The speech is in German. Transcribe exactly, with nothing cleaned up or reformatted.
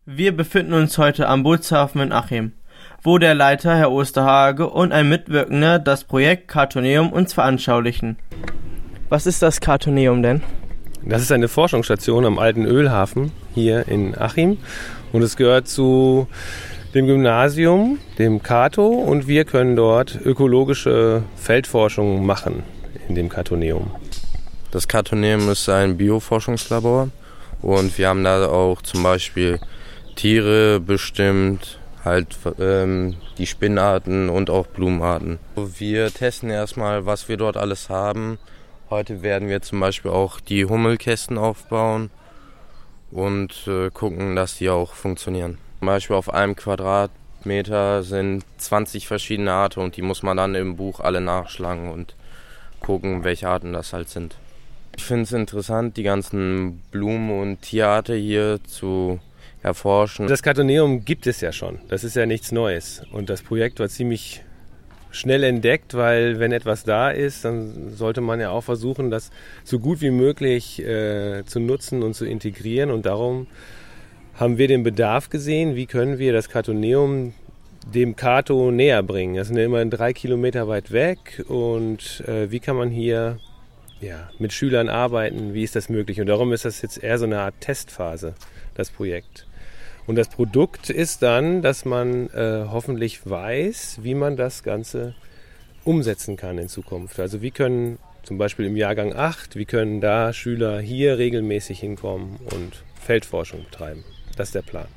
Wir befinden uns heute am Bootshafen in Achim, wo der Leiter, Herr Osterhage, und ein Mitwirkender das Projekt Cartoneum uns veranschaulichen. Was ist das Cartoneum denn? Das ist eine Forschungsstation am alten Ölhafen hier in Achim und es gehört zu dem Gymnasium, dem Cato, und wir können dort ökologische Feldforschung machen in dem Cartoneum. Das Cartoneum ist ein Bioforschungslabor und wir haben da auch zum Beispiel Tiere bestimmt, halt ähm, die Spinnarten und auch Blumenarten. Wir testen erstmal, was wir dort alles haben. Heute werden wir zum Beispiel auch die Hummelkästen aufbauen und äh, gucken, dass die auch funktionieren. Zum Beispiel auf einem Quadratmeter sind zwanzig verschiedene Arten und die muss man dann im Buch alle nachschlagen und gucken, welche Arten das halt sind. Ich finde es interessant, die ganzen Blumen- und Tierarten hier zu erforschen. Das Cartoneum gibt es ja schon, das ist ja nichts Neues und das Projekt war ziemlich schnell entdeckt, weil wenn etwas da ist, dann sollte man ja auch versuchen, das so gut wie möglich äh, zu nutzen und zu integrieren und darum haben wir den Bedarf gesehen, wie können wir das Cartoneum dem Cato näher bringen. Das sind ja immerhin drei Kilometer weit weg und äh, wie kann man hier ja, mit Schülern arbeiten, wie ist das möglich? Und darum ist das jetzt eher so eine Art Testphase, das Projekt. Und das Produkt ist dann, dass man äh, hoffentlich weiß, wie man das Ganze umsetzen kann in Zukunft. Also wie können zum Beispiel im Jahrgang acht, wie können da Schüler hier regelmäßig hinkommen und Feldforschung betreiben. Das ist der Plan.